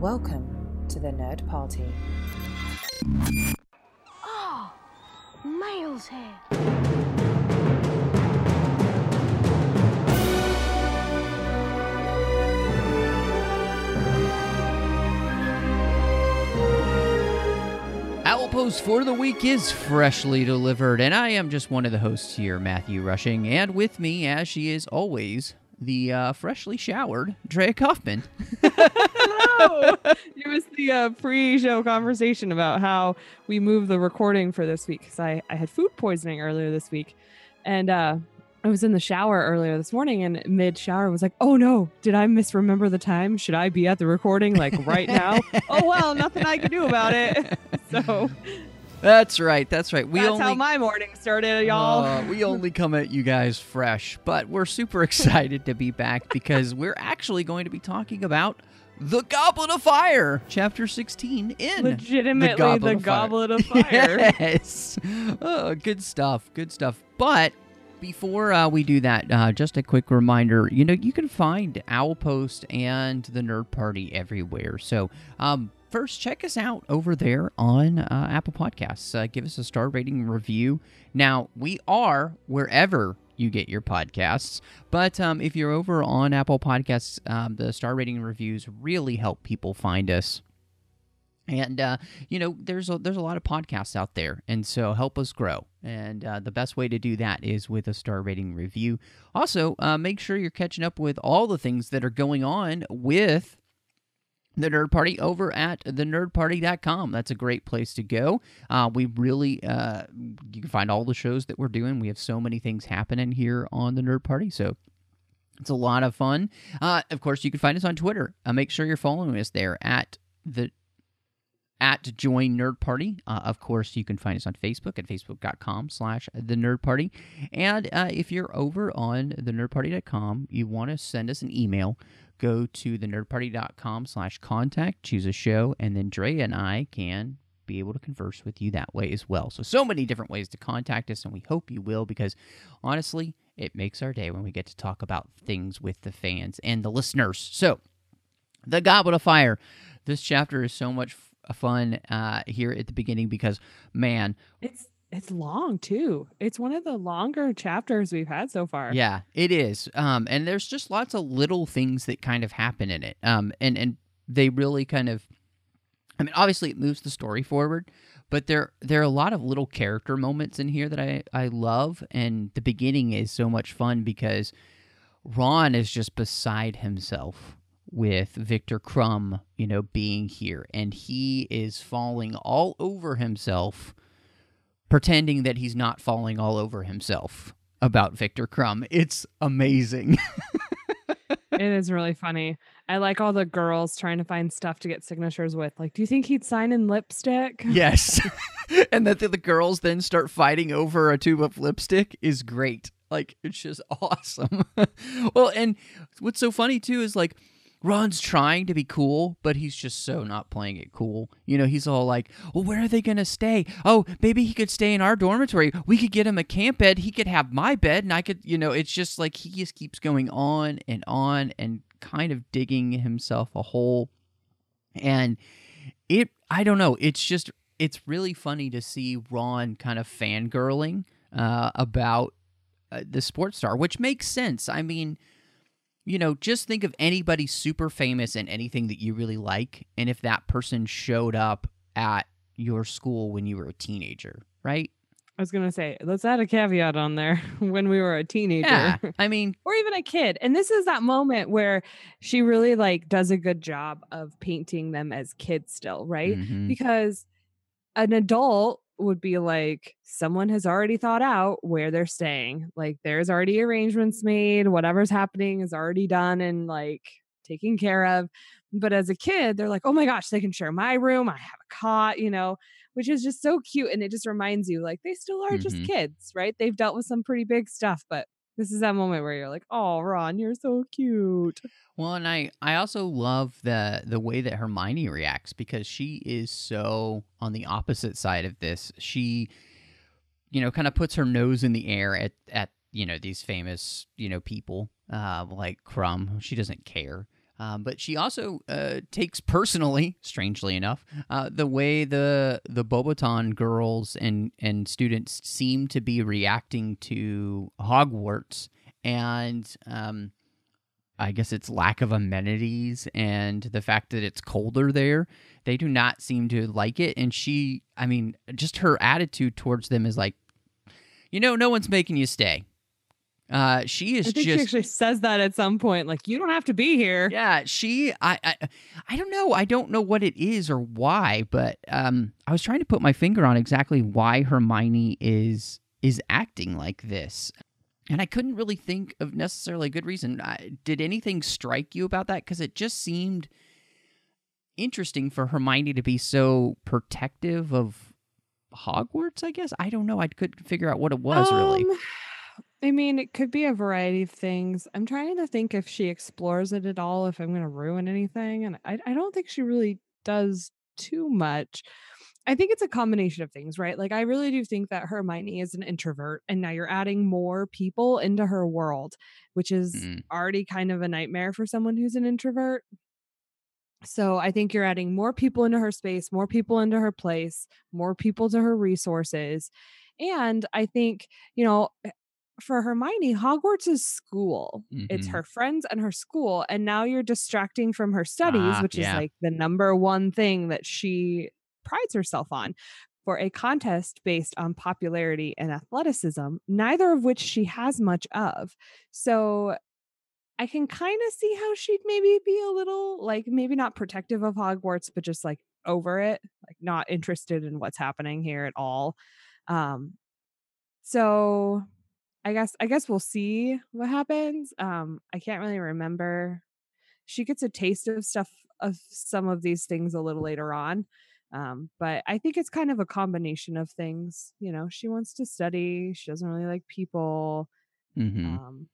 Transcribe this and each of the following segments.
Welcome to the Nerd Party. Oh, Miles here. Post for the week is freshly delivered, and I am just one of the hosts here, Matthew Rushing, and with me, as she is always, the freshly showered Drea Kaufman. Hello! It was the pre-show conversation about how we moved the recording for this week because I had food poisoning earlier this week, and I was in the shower earlier this morning, and mid-shower was like, oh no, did I misremember the time? Should I be at the recording like right now? Oh well, nothing I can do about it. So That's right. That's how my morning started, y'all. We only come at you guys fresh, but we're super excited to be back because we're actually going to be talking about The Goblet of Fire, Chapter 16 in Legitimately the Goblet of Fire. Yes. Oh, good stuff. But before we do that, just a quick reminder, you can find Owlpost and the Nerd Party everywhere. So, first, check us out over there on Apple Podcasts. Give us a star rating review. Now, we are wherever you get your podcasts, but if you're over on Apple Podcasts, the star rating reviews really help people find us. And, there's a lot of podcasts out there, and so help us grow. And the best way to do that is with a star rating review. Also, make sure you're catching up with all the things that are going on with the Nerd Party over at thenerdparty.com. That's a great place to go. We really, you can find all the shows that we're doing. We have so many things happening here on the Nerd Party, so it's a lot of fun. Of course, you can find us on Twitter. Make sure you're following us there at Join Nerd Party. Of course, you can find us on Facebook at facebook.com/The Nerd Party. And if you're over on thenerdparty.com, you want to send us an email, go to thenerdparty.com/contact, choose a show, and then Dre and I can be able to converse with you that way as well. So many different ways to contact us, and we hope you will, because honestly, it makes our day when we get to talk about things with the fans and the listeners. So, The Goblet of Fire. This chapter is so much fun here at the beginning because, man, it's long too. It's one of the longer chapters we've had so far. Yeah, it is. And there's just lots of little things that kind of happen in it. And they really kind of, obviously it moves the story forward, but there are a lot of little character moments in here that I love. And the beginning is so much fun because Ron is just beside himself with Victor Crumb, being here, and he is falling all over himself, pretending that he's not falling all over himself about Victor Crumb. It's amazing. It is really funny. I like all the girls trying to find stuff to get signatures with. Like, do you think he'd sign in lipstick? Yes. And that the girls then start fighting over a tube of lipstick is great. Like, it's just awesome. Well, and what's so funny too is like, Ron's trying to be cool, but he's just so not playing it cool. He's all like, well, where are they going to stay? Oh, maybe he could stay in our dormitory. We could get him a camp bed. He could have my bed, and I could, it's just like he just keeps going on and kind of digging himself a hole. And I don't know, it's really funny to see Ron kind of fangirling about the sports star, which makes sense. Just think of anybody super famous in anything that you really like, and if that person showed up at your school when you were a teenager, right? I was going to say, let's add a caveat on there, when we were a teenager. Yeah, or even a kid. And this is that moment where she really does a good job of painting them as kids still, right? Mm-hmm. Because an adult would be like, someone has already thought out where they're staying. Like, there's already arrangements made. Whatever's happening is already done and taken care of. But as a kid, they're like, oh my gosh, they can share my room. I have a cot, which is just so cute. And it just reminds you, they still are just kids, right? They've dealt with some pretty big stuff, but this is that moment where you're like, oh, Ron, you're so cute. Well, and I also love the way that Hermione reacts, because she is so on the opposite side of this. She, kind of puts her nose in the air at these famous, people like Crumb. She doesn't care. But she also takes personally, strangely enough, the way the Bobaton girls and students seem to be reacting to Hogwarts, and I guess it's lack of amenities and the fact that it's colder there. They do not seem to like it, and just her attitude towards them is like, no one's making you stay. She is I think just. she actually says that at some point, like, you don't have to be here. Yeah, I don't know. I don't know what it is or why, but I was trying to put my finger on exactly why Hermione is acting like this. And I couldn't really think of necessarily a good reason. Did anything strike you about that? Because it just seemed interesting for Hermione to be so protective of Hogwarts, I guess. I don't know. I couldn't figure out what it was, really. I mean, it could be a variety of things. I'm trying to think if she explores it at all, if I'm going to ruin anything. And I don't think she really does too much. I think it's a combination of things, right? Like, I really do think that Hermione is an introvert, and now you're adding more people into her world, which is already kind of a nightmare for someone who's an introvert. So I think you're adding more people into her space, more people into her place, more people to her resources. And I think, for Hermione, Hogwarts is school. It's her friends and her school. And now you're distracting from her studies, which is like the number one thing that she prides herself on, for a contest based on popularity and athleticism, neither of which she has much of. So I can kind of see how she'd maybe be a little, like, maybe not protective of Hogwarts, but just like over it, like not interested in what's happening here at all. So I guess we'll see what happens. I can't really remember. She gets a taste of some of these things a little later on. But I think it's kind of a combination of things. She wants to study. She doesn't really like people. And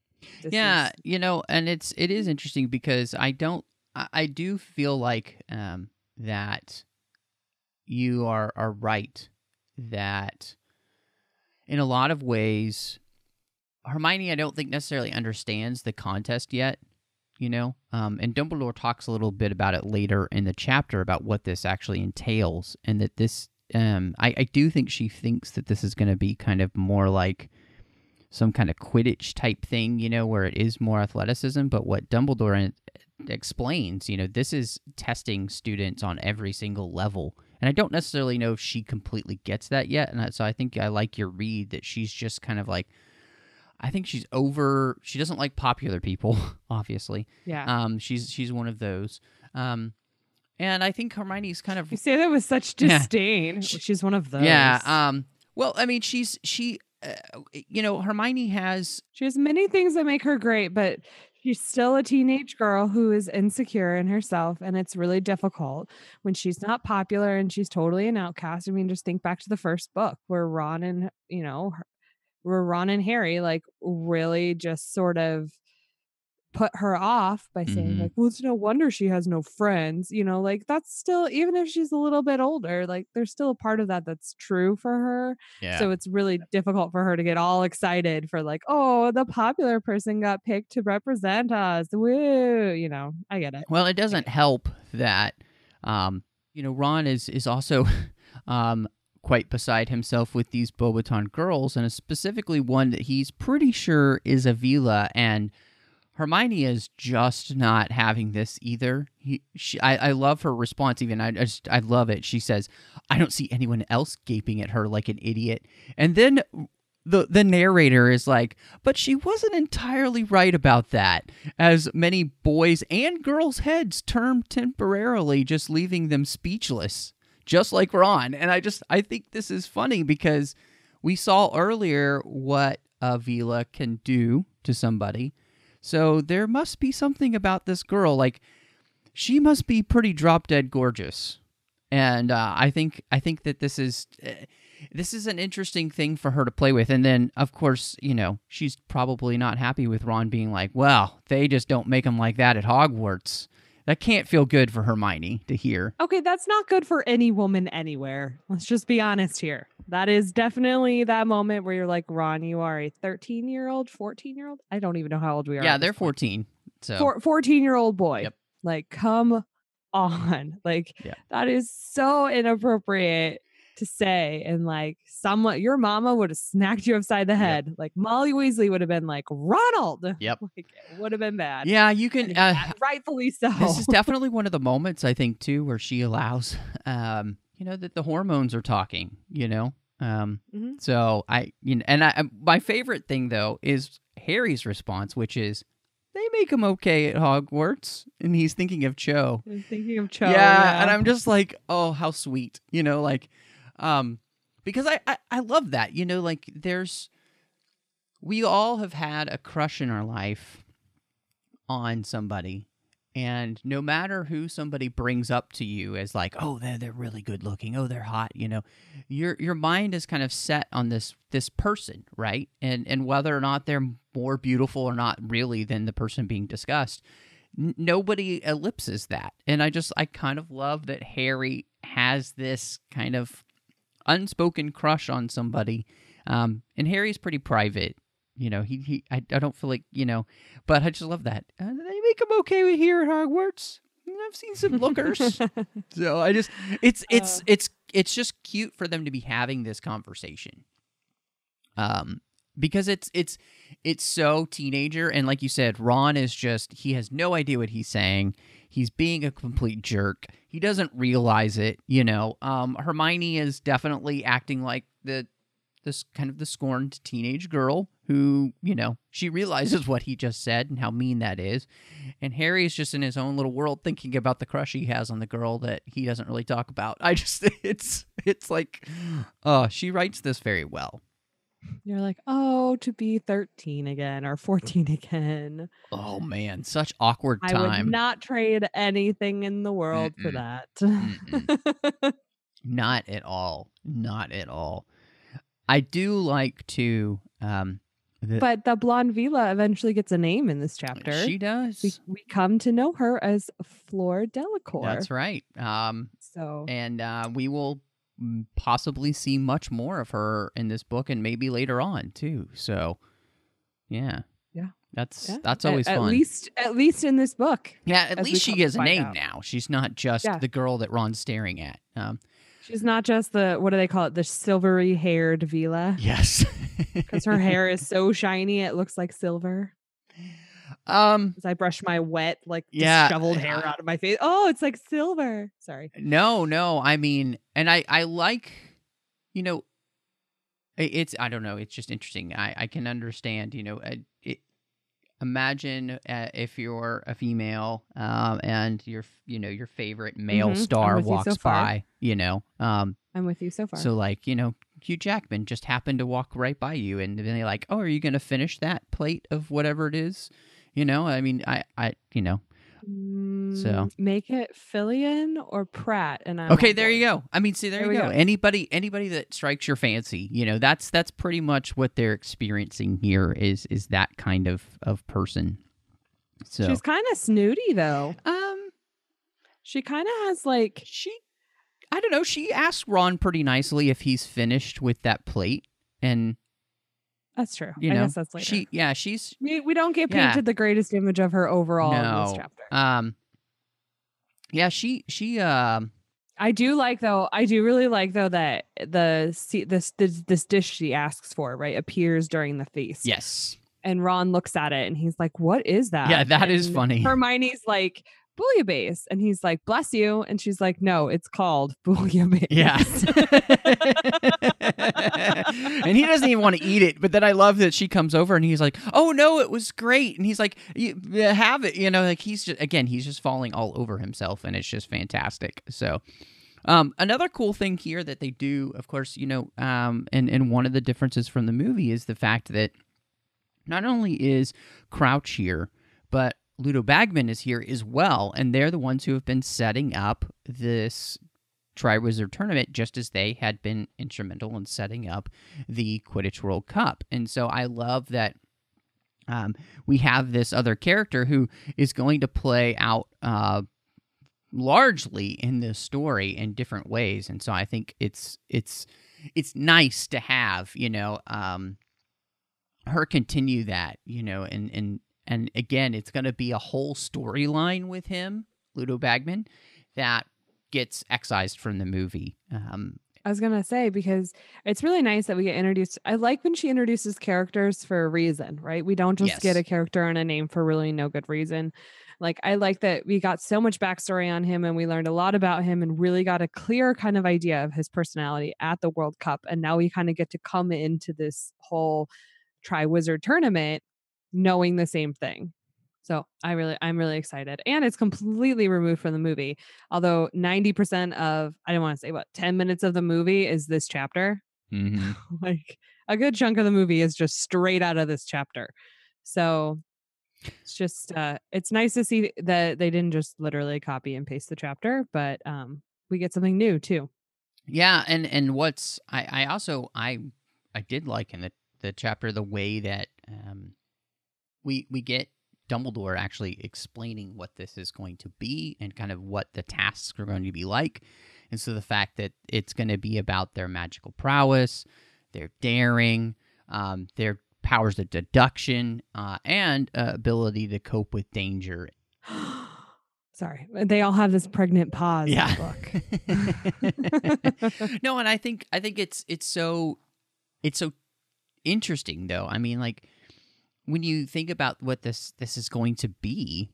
it is interesting because I do feel like that you are right that in a lot of ways, Hermione, I don't think necessarily understands the contest yet, and Dumbledore talks a little bit about it later in the chapter about what this actually entails, and that this, I do think she thinks that this is going to be kind of more like some kind of Quidditch type thing, where it is more athleticism, but what Dumbledore explains, this is testing students on every single level. And I don't necessarily know if she completely gets that yet, and so I think I like your read that she's just kind of like, I think she doesn't like popular people, obviously. Yeah. She's one of those. And I think Hermione's kind of... You say that with such disdain. Yeah. She's one of those. Yeah. Well, I mean, Hermione has... She has many things that make her great, but she's still a teenage girl who is insecure in herself, and it's really difficult when she's not popular and she's totally an outcast. I mean, just think back to the first book where Ron and Harry like really just sort of put her off by saying like, well, it's no wonder she has no friends, like that's still, even if she's a little bit older, like there's still a part of that that's true for her. Yeah. So it's really difficult for her to get all excited for like, oh, the popular person got picked to represent us. Woo, I get it. Well, it doesn't help that, Ron is also, quite beside himself with these Bobaton girls, and specifically one that he's pretty sure is Avila, and Hermione is just not having this either. I love her response. Even I love it. She says, "I don't see anyone else gaping at her like an idiot." And then the narrator is like, "But she wasn't entirely right about that." As many boys and girls' heads turn temporarily, just leaving them speechless, just like Ron. And I think this is funny because we saw earlier what Avila can do to somebody. So there must be something about this girl. Like, she must be pretty drop-dead gorgeous. And I think that this is an interesting thing for her to play with. And then, of course, she's probably not happy with Ron being like, well, they just don't make them like that at Hogwarts. That can't feel good for Hermione to hear. Okay, that's not good for any woman anywhere. Let's just be honest here. That is definitely that moment where you're like, Ron, you are a 13-year-old, 14-year-old? I don't even know how old we are. Yeah, they're 14. So 14-year-old boy. Yep. Like, come on. Like, Yeah. that is so inappropriate to say. And like, your mama would have smacked you upside the head. Like, Molly Weasley would have been like, Ronald. Yep. Like, it would have been bad. Yeah, you can. Rightfully so. This is definitely one of the moments, I think, too, where she allows, that the hormones are talking, So my favorite thing, though, is Harry's response, which is, they make him okay at Hogwarts, and he's thinking of Cho. I'm thinking of Cho. Yeah, and I'm just like, oh, how sweet, because I love that, we all have had a crush in our life on somebody, and no matter who somebody brings up to you as like, oh, they're really good looking, oh, they're hot, your mind is kind of set on this person, right? And whether or not they're more beautiful or not really than the person being discussed, nobody ellipses that. And I kind of love that Harry has this kind of unspoken crush on somebody. And Harry's pretty private. I don't feel like, but I just love that. They make him okay here at Hogwarts. I've seen some lookers. So it's just cute for them to be having this conversation. Because it's so teenager, and like you said, Ron is he has no idea what he's saying. He's being a complete jerk. He doesn't realize it, Hermione is definitely acting like this kind of the scorned teenage girl who, she realizes what he just said and how mean that is. And Harry is just in his own little world thinking about the crush he has on the girl that he doesn't really talk about. It's like, oh, she writes this very well. You're like, oh, to be 13 again or 14 again. Oh, man, such awkward time. I would not trade anything in the world for that. Not at all. Not at all. I do like to... but the blonde Vila eventually gets a name in this chapter. She does. We come to know her as Fleur Delacour. That's right. We will possibly see much more of her in this book and maybe later on too. So, yeah. That's always fun. At least in this book. Yeah, at least she has a name now. She's not just the girl that Ron's staring at. She's not just what do they call it? The silvery haired Vila. Yes. Because her hair is so shiny it looks like silver. As I brush my wet, disheveled hair out of my face. Oh, it's like silver. Sorry. No. I mean, and I like, it's, I don't know. It's just interesting. I can understand, imagine if you're a female and your favorite male star walks by, I'm with you so far. So Hugh Jackman just happened to walk right by you, and then they're like, oh, are you going to finish that plate of whatever it is? I mean, so make it Fillion or Pratt, and I'm okay. There you go. I mean, see, there you go. Anybody that strikes your fancy, that's pretty much what they're experiencing here is that kind of person. So she's kind of snooty though. She kind of has I don't know. She asked Ron pretty nicely if he's finished with that plate, and that's true. I guess that's later. She's we don't get painted the greatest image of her overall in this chapter. She I do really like though that this dish she asks for, right, appears during the feast. Yes. And Ron looks at it and he's like, "What is that?" Yeah, that is funny. Hermione's like, "Bouillabaisse," and he's like, "Bless you," and she's like, "No, it's called bouillabaisse." Yeah. And he doesn't even want to eat it, but then I love that she comes over and he's like, "Oh no, it was great," and he's like, "Have it," he's just falling all over himself, and it's just fantastic. So, another cool thing here that they do, of course, and one of the differences from the movie is the fact that not only is Crouch here, but Ludo Bagman is here as well, and they're the ones who have been setting up this Triwizard Tournament just as they had been instrumental in setting up the Quidditch World Cup. And so I love that we have this other character who is going to play out largely in this story in different ways. And so I think it's nice to have, her continue that, and again, it's going to be a whole storyline with him Ludo Bagman, that gets excised from the movie. I was going to say, because it's really nice that we get introduced. I like when she introduces characters for a reason, right? We don't just get Yes. a character and a name for really no good reason. Like, I like that we got so much backstory on him and we learned a lot about him and really got a clear kind of idea of his personality at the World Cup. And now we kind of get to come into this whole Triwizard tournament knowing the same thing. So I'm really excited. And it's completely removed from the movie. Although 90% of, I don't want to say 10 minutes of the movie is this chapter. Mm-hmm. Like a good chunk of the movie is just straight out of this chapter. So it's just, it's nice to see that they didn't just literally copy and paste the chapter, but we get something new too. Yeah, and what's I also did like in the chapter the way that we get Dumbledore actually explaining what this is going to be and kind of what the tasks are going to be like. And so the fact that it's going to be about their magical prowess, their daring, their powers of deduction, and ability to cope with danger. Sorry, they all have this pregnant pause in the book. No, and I think it's so interesting though. I mean, like, when you think about what this is going to be,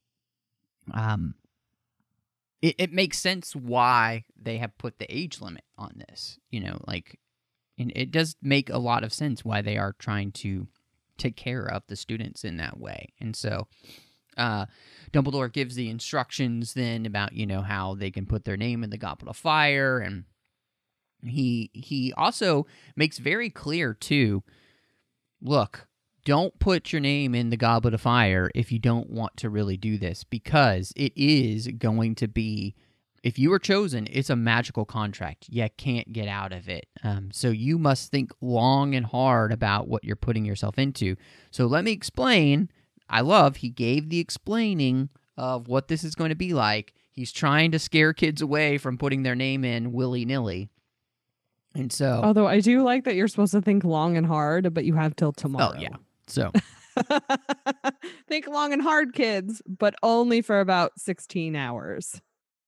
it makes sense why they have put the age limit on this. You know, like, and it does make a lot of sense why they are trying to take care of the students in that way. And so, Dumbledore gives the instructions then about, you know, how they can put their name in the Goblet of Fire, and he also makes very clear too, look, don't put your name in the Goblet of Fire if you don't want to really do this, because it is going to be, if you are chosen, it's a magical contract. You can't get out of it. So you must think long and hard about what you're putting yourself into. So let me explain. He gave the explaining of what this is going to be like. He's trying to scare kids away from putting their name in willy-nilly. And so, although I do like that you're supposed to think long and hard, but you have till tomorrow. Oh, yeah. So think long and hard, kids, but only for about 16 hours.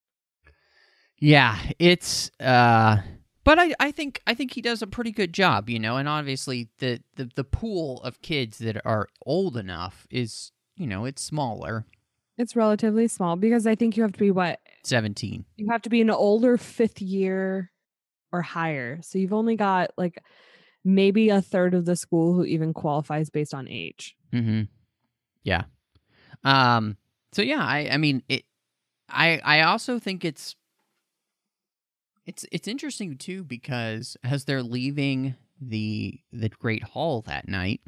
Yeah, it's but I think he does a pretty good job, you know, and obviously the pool of kids that are old enough is, you know, it's smaller. It's relatively small because I think you have to be 17. You have to be an older 5th year or higher. So you've only got like maybe a third of the school who even qualifies based on age. Mm-hmm. Yeah. So yeah, I mean it. I also think it's interesting too, because as they're leaving the Great Hall that night,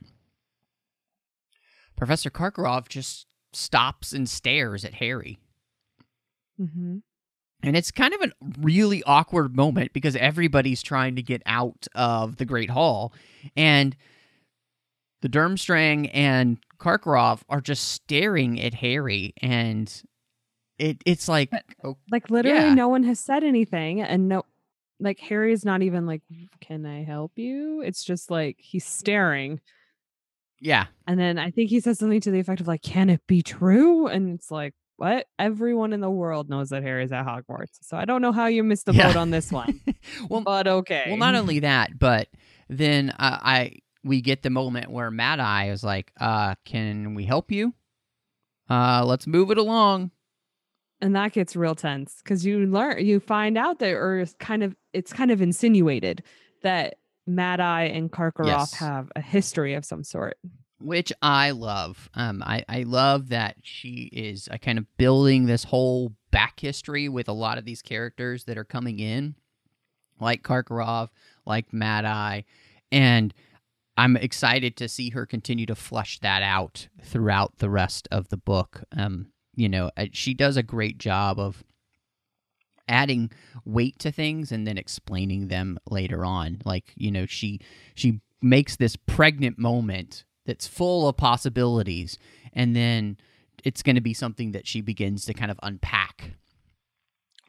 Professor Karkaroff just stops and stares at Harry. Mm-hmm. And it's kind of a really awkward moment because everybody's trying to get out of the Great Hall, and the Durmstrang and Karkaroff are just staring at Harry, and it's like, like literally no one has said anything, and no, like Harry's not even like, can I help you? It's just like he's staring. Yeah. And then I think he says something to the effect of like, can it be true? And it's like, what? Everyone in the world knows that Harry's at Hogwarts. So I don't know how you missed the boat on this one. Well, but okay. Well, not only that, but then we get the moment where Mad Eye is like, can we help you? Let's move it along. And that gets real tense because you find out that, or it's kind of insinuated that Mad Eye and Karkaroff have a history of some sort. Which I love. I love that she is kind of building this whole back history with a lot of these characters that are coming in, like Karkaroff, like Mad Eye, and I'm excited to see her continue to flesh that out throughout the rest of the book. You know, she does a great job of adding weight to things and then explaining them later on. Like, you know, she makes this pregnant moment that's full of possibilities, and then it's going to be something that she begins to kind of unpack.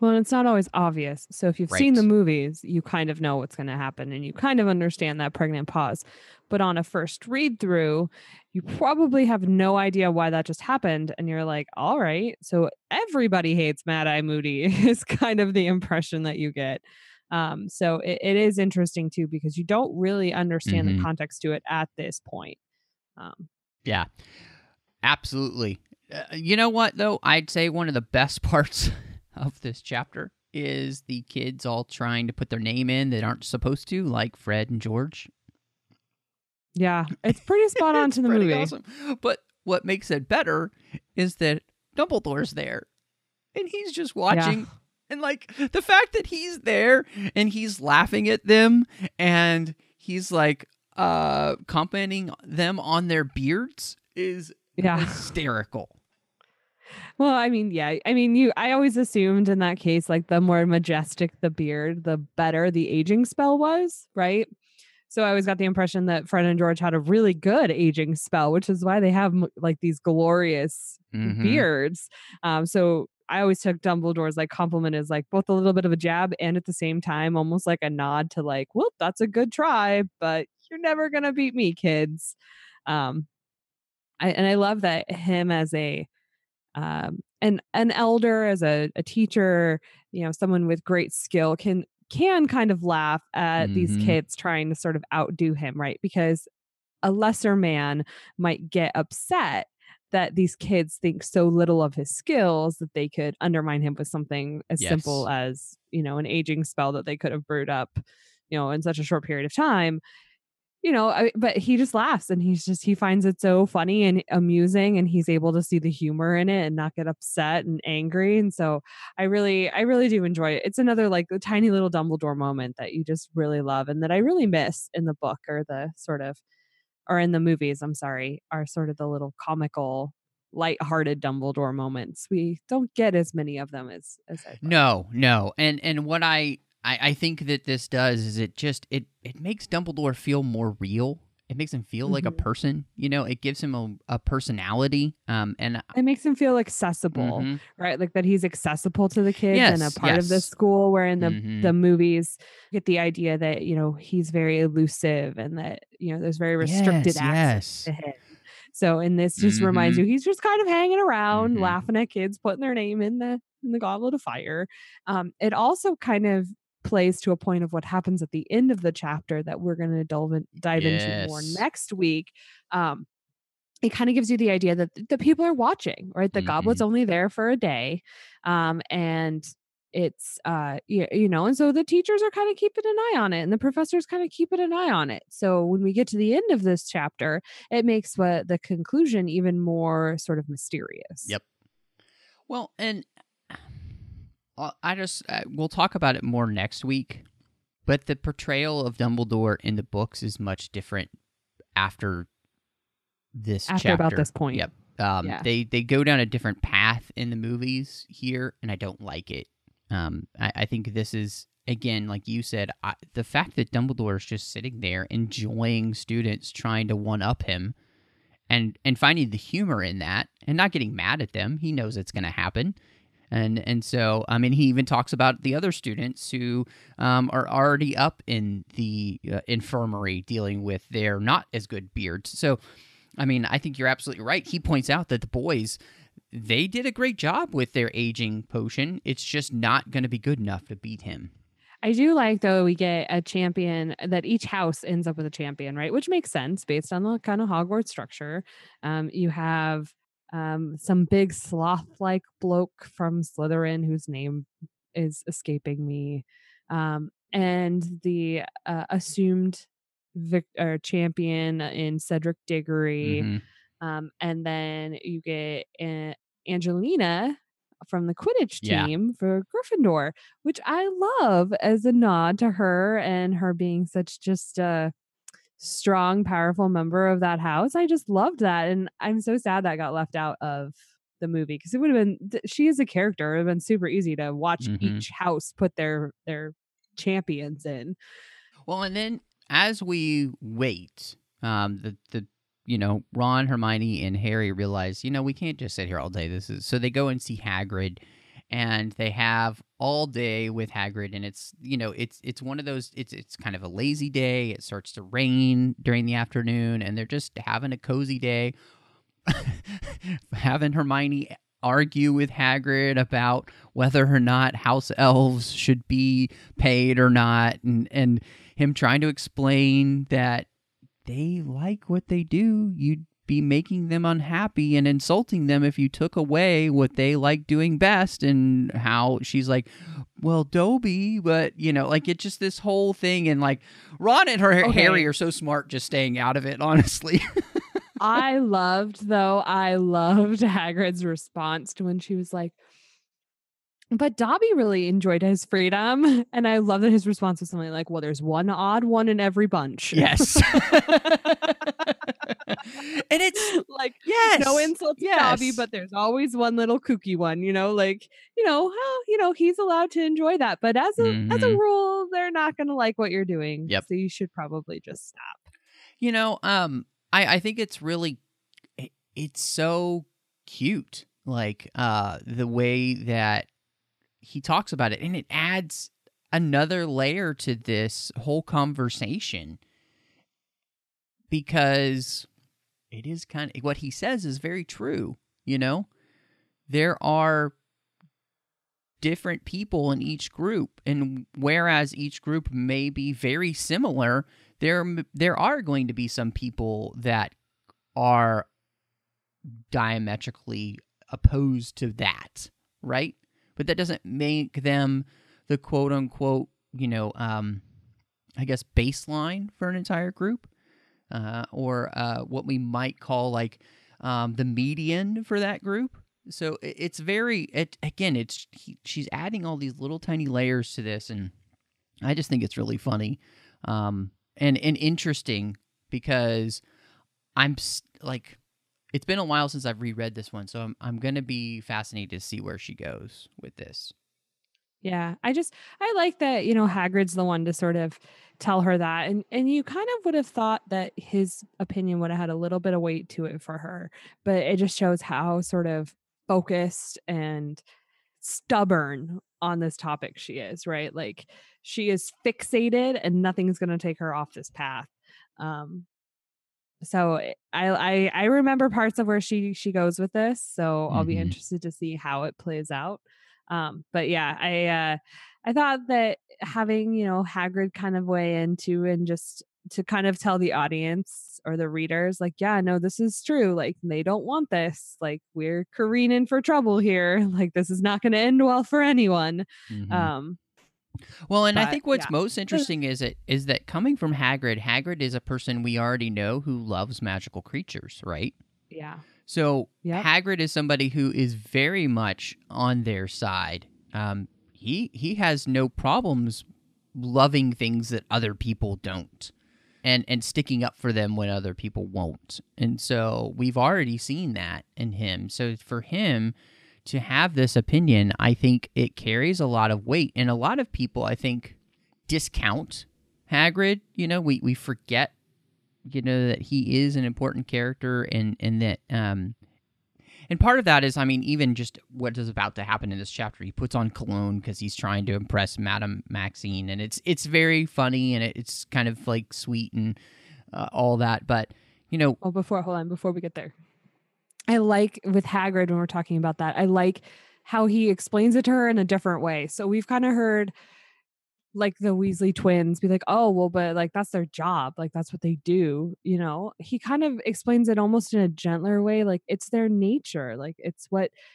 Well, it's not always obvious. So if you've seen Right. the movies, you kind of know what's going to happen and you kind of understand that pregnant pause. But on a first read through, you probably have no idea why that just happened. And you're like, all right, so everybody hates Mad Eye Moody is kind of the impression that you get. So it is interesting too, because you don't really understand the Hmm. context to it at this point. Um, Yeah, absolutely. You know what, though? I'd say one of the best parts of this chapter is the kids all trying to put their name in that aren't supposed to, like Fred and George. yeah, it's pretty spot on It's to the pretty movie. awesome. But what makes it better is that Dumbledore's there, and he's just watching. And, like, the fact that he's there and he's laughing at them and he's, like, complimenting them on their beards is Yeah. hysterical. Well, I mean, yeah. I mean, I always assumed in that case, like the more majestic the beard, the better the aging spell was, right? So I always got the impression that Fred and George had a really good aging spell, which is why they have like these glorious Mhm. beards. So I always took Dumbledore's like compliment as like both a little bit of a jab and at the same time almost like a nod to like, well, that's a good try, but you're never gonna beat me, kids. Um, I love that him as a an elder, as a teacher, someone with great skill can kind of laugh at these Mhm. kids trying to sort of outdo him, right? Because a lesser man might get upset that these kids think so little of his skills that they could undermine him with something as simple Yes. as, an aging spell that they could have brewed up, in such a short period of time. But he just laughs and he finds it so funny and amusing and he's able to see the humor in it and not get upset and angry. And so I really do enjoy it. It's another like a tiny little Dumbledore moment that you just really love and that I really miss in the book or in the movies, I'm sorry, are sort of the little comical, lighthearted Dumbledore moments. We don't get as many of them as I'd like. No. And what I think that this does is it makes Dumbledore feel more real. It makes him feel like a Mhm. person. It gives him a personality. And It makes him feel accessible, mhm. right? Like that he's accessible to the kids and a Yes, part of this yes. school, where in the Mhm. movies you get the idea that, he's very elusive and that, there's very restricted Yes, access yes. to him. So and this just reminds Mhm. you he's just kind of hanging around, Mhm. laughing at kids, putting their name in the goblet of fire. It also kind of plays to a point of what happens at the end of the chapter that we're going to dive into more Yes. next week. Um, it kind of gives you the idea that the people are watching, right? The goblet's Mhm. only there for a day. And it's and so the teachers are kind of keeping an eye on it and the professors kind of keeping an eye on it. So when we get to the end of this chapter, it makes the conclusion even more sort of mysterious. Yep. Well, and we'll talk about it more next week, but the portrayal of Dumbledore in the books is much different after this After about chapter. this point. Yep. Yeah. They go down a different path in the movies here, and I don't like it. I think this is, again, like you said, the fact that Dumbledore is just sitting there enjoying students trying to one up him, and finding the humor in that, and not getting mad at them. He knows it's going to happen. And so, I mean, he even talks about the other students who are already up in the infirmary dealing with their not as good beards. So, I mean, I think you're absolutely right. He points out that the boys, they did a great job with their aging potion. It's just not going to be good enough to beat him. I do like, though, we get a champion that each house ends up with a champion, right? Which makes sense based on the kind of Hogwarts structure. You have some big sloth-like bloke from Slytherin whose name is escaping me, and the assumed champion in Cedric Diggory, Mm-hmm. and then you get Angelina from the Quidditch Yeah. team for Gryffindor, which I love as a nod to her and her being such just a strong, powerful member of that house. I just loved that. And I'm so sad that got left out of the movie because it would have been, she is a character. It would have been super easy to watch Mm-hmm. each house put their champions in. Well, and then as we wait, the Ron, Hermione, and Harry realize, we can't just sit here all day. So they go and see Hagrid, and they have all day with Hagrid, and it's it's one of those, it's kind of a lazy day. It starts to rain during the afternoon, and they're just having a cozy day, having Hermione argue with Hagrid about whether or not house elves should be paid or not, and him trying to explain that they like what they do. You'd be making them unhappy and insulting them if you took away what they like doing best. And how she's like, well, Dobby, but like, it's just this whole thing. And like, Ron and Harry are so smart just staying out of it, honestly. I loved Hagrid's response to when she was like, but Dobby really enjoyed his freedom. And I love that his response was something like, well, there's one odd one in every bunch. Yes. And it's like, yes, no insult to Dobby, but there's always one little kooky one, like, he's allowed to enjoy that. But as a rule, they're not going to like what you're doing. Yep. So you should probably just stop. I think it's really, it's so cute. Like, the way that he talks about it, and it adds another layer to this whole conversation, because it is kind of what he says is very true. There are different people in each group, and whereas each group may be very similar, there are going to be some people that are diametrically opposed to that, right? But that doesn't make them the quote unquote, I guess, baseline for an entire group, or what we might call like the median for that group. So it's she's adding all these little tiny layers to this, and I just think it's really funny and interesting, because I'm like, it's been a while since I've reread this one, so I'm going to be fascinated to see where she goes with this. Yeah, I like that, Hagrid's the one to sort of tell her that. And you kind of would have thought that his opinion would have had a little bit of weight to it for her, but it just shows how sort of focused and stubborn on this topic she is, right? Like, she is fixated and nothing's going to take her off this path. So I remember parts of where she goes with this, so I'll be interested to see how it plays out. But yeah, I thought that having, Hagrid kind of weigh into and just to kind of tell the audience or the readers, like, yeah, no, this is true. Like, they don't want this. Like, we're careening for trouble here. Like, this is not going to end well for anyone. Well, and I think what's most interesting is that coming from Hagrid is a person we already know who loves magical creatures, right? Yeah. So Hagrid is somebody who is very much on their side. He has no problems loving things that other people don't, and sticking up for them when other people won't. And so we've already seen that in him. So for him to have this opinion, I think it carries a lot of weight. And a lot of people, I think, discount Hagrid. We forget, that he is an important character, and that, and part of that is, even just what is about to happen in this chapter. He puts on cologne because he's trying to impress Madame Maxine, and it's very funny, and it's kind of like sweet and all that. But before we get there, I like with Hagrid, when we're talking about that, I like how he explains it to her in a different way. So we've kind of heard like the Weasley twins be like, oh, well, but like, that's their job. Like, that's what they do. He kind of explains it almost in a gentler way. Like, it's their nature. Like, it's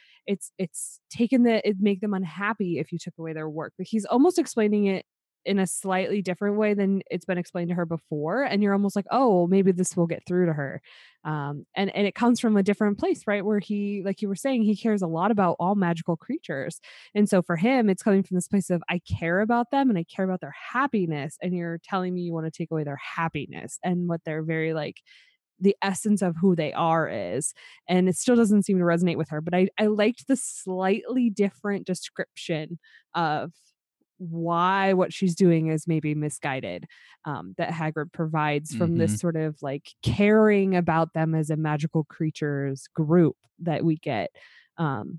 taken it make them unhappy if you took away their work. But he's almost explaining it in a slightly different way than it's been explained to her before. And you're almost like, oh, well, maybe this will get through to her. And it comes from a different place, right? Where he, like you were saying, he cares a lot about all magical creatures. And so for him, it's coming from this place of, I care about them and I care about their happiness. And you're telling me you want to take away their happiness and what they're very like, the essence of who they are is. And it still doesn't seem to resonate with her. But I liked the slightly different description of why what she's doing is maybe misguided, that Hagrid provides from this sort of like caring about them as a magical creatures group that we get.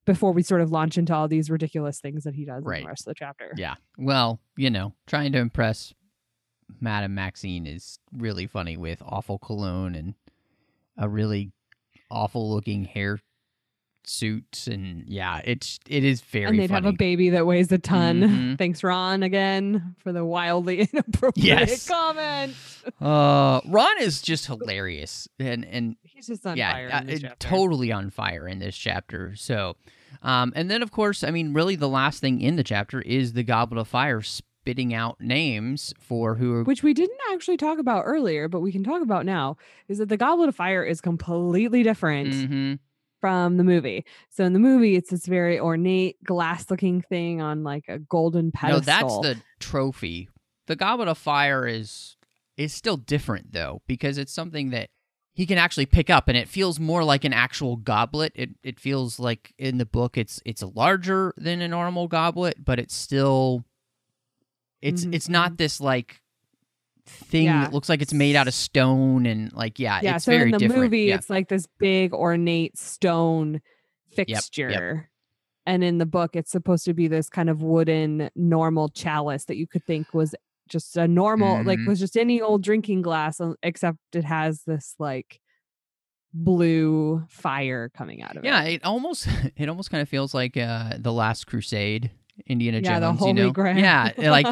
before we sort of launch into all these ridiculous things that he does in Right. the rest of the chapter. Yeah. Well, trying to impress Madame Maxine is really funny with awful cologne and a really awful looking hair suit, and it is very And they'd funny. have a baby that weighs a ton. Mhm. Thanks, Ron, again for the wildly inappropriate Yes. comment. Ron is just hilarious, and He's just on fire in this chapter. totally on fire in this chapter. So, and then of course, I mean, really, the last thing in the chapter is the Goblet of Fire spitting out names for who are. Which we didn't actually talk about earlier, but we can talk about now, is that the Goblet of Fire is completely different Mhm. from the movie. So in the movie, it's this very ornate glass-looking thing on like a golden pedestal. No, that's the trophy. The Goblet of Fire is still different though, because it's something that he can actually pick up, and it feels more like an actual goblet. It feels like in the book it's larger than a normal goblet, but it's still it's not this like thing that looks like it's made out of stone, and like it's so very in the different. movie, it's like this big ornate stone fixture. And in the book, it's supposed to be this kind of wooden normal chalice that you could think was just a normal, like was just any old drinking glass, except it has this like blue fire coming out of it. Yeah, it almost kind of feels like the Last Crusade, Indiana Jones. The Holy Grail. Yeah, like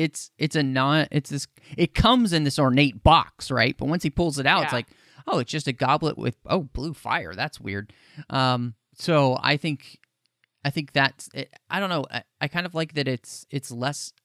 it comes in this ornate box, right? But once he pulls it out, it's like, oh, it's just a goblet with blue fire. That's weird. So I think that's it. I don't know. I kind of like that it's less.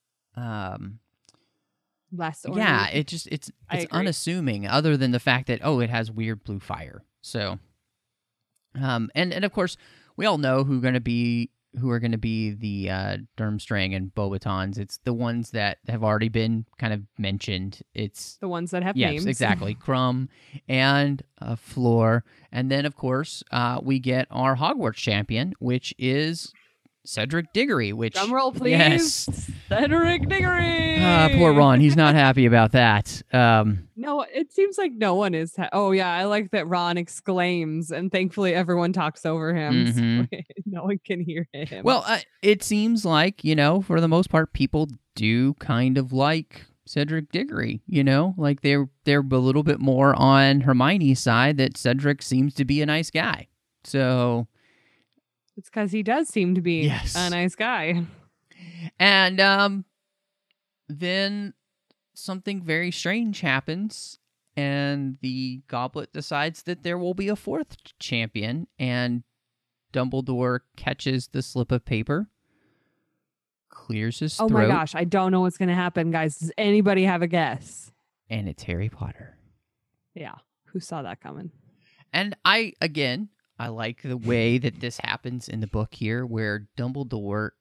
Less ornate. Yeah, it's unassuming, other than the fact that it has weird blue fire. So, and of course we all know who are going to be the Durmstrang and Beauxbatons. It's the ones that have already been kind of mentioned. It's the ones that have names. Yes, exactly. Crumb and Fleur, and then of course we get our Hogwarts champion, which is Cedric Diggory, which... Drum roll, please. Yes. Cedric Diggory! Poor Ron. He's not happy about that. No, it seems like no one is... Oh, yeah, I like that Ron exclaims, and thankfully everyone talks over him. So no one can hear him. Well, it seems like, for the most part, people do kind of like Cedric Diggory, Like, they're a little bit more on Hermione's side, that Cedric seems to be a nice guy. So... It's because he does seem to be a nice guy. And then something very strange happens, and the goblet decides that there will be a fourth champion, and Dumbledore catches the slip of paper, clears his throat. Oh my gosh, I don't know what's going to happen, guys. Does anybody have a guess? And it's Harry Potter. Yeah, who saw that coming? And I like the way that this happens in the book here, where Dumbledore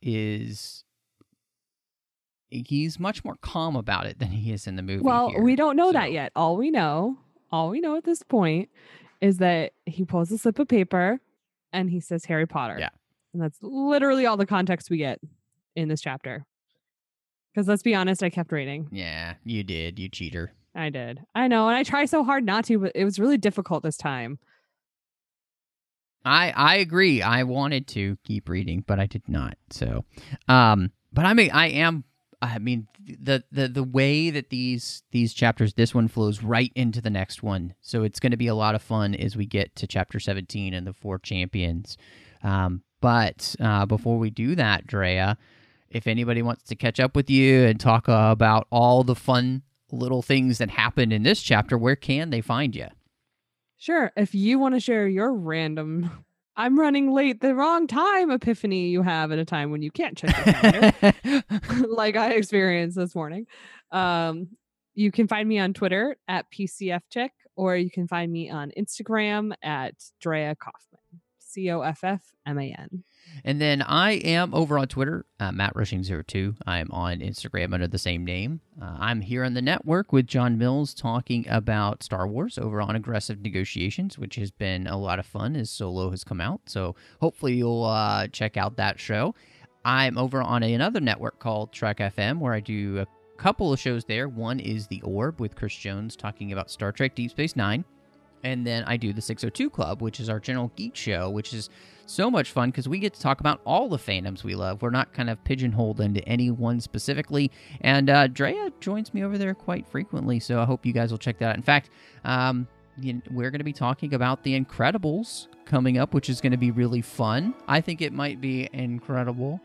he's much more calm about it than he is in the movie. Well, here. we don't know that yet. All we know at this point is that he pulls a slip of paper and he says Harry Potter. Yeah. And that's literally all the context we get in this chapter. Because let's be honest, I kept reading. Yeah, you did. You cheater. I did. I know. And I try so hard not to, but it was really difficult this time. I agree. I wanted to keep reading, but I did not. So, but the way that these chapters, this one flows right into the next one. So it's going to be a lot of fun as we get to chapter 17 and the four champions. But before we do that, Drea, if anybody wants to catch up with you and talk about all the fun little things that happened in this chapter, where can they find you? Sure. If you want to share your random, I'm running late, the wrong time epiphany you have at a time when you can't check your calendar, like I experienced this morning, you can find me on Twitter at PCFCheck, or you can find me on Instagram at Drea Kaufman, Coffman. And then I am over on Twitter, MattRushing02. I'm on Instagram under the same name. I'm here on the network with John Mills talking about Star Wars over on Aggressive Negotiations, which has been a lot of fun as Solo has come out. So hopefully you'll check out that show. I'm over on another network called Trek FM, where I do a couple of shows there. One is The Orb with Chris Jones talking about Star Trek Deep Space Nine. And then I do the 602 Club, which is our general geek show, which is so much fun because we get to talk about all the fandoms we love. We're not kind of pigeonholed into any one specifically. And Drea joins me over there quite frequently, so I hope you guys will check that out. In fact, we're going to be talking about The Incredibles coming up, which is going to be really fun. I think it might be incredible.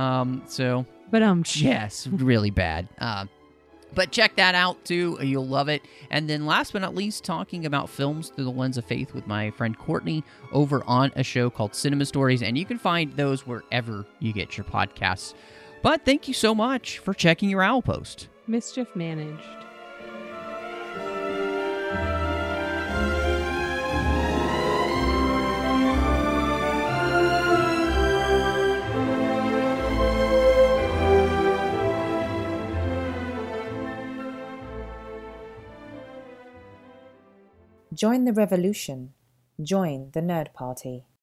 Yes, really bad. But check that out, too. You'll love it. And then last but not least, talking about films through the lens of faith with my friend Courtney over on a show called Cinema Stories. And you can find those wherever you get your podcasts. But thank you so much for checking your Owl Post. Mischief managed. Join the revolution. Join the Nerd Party.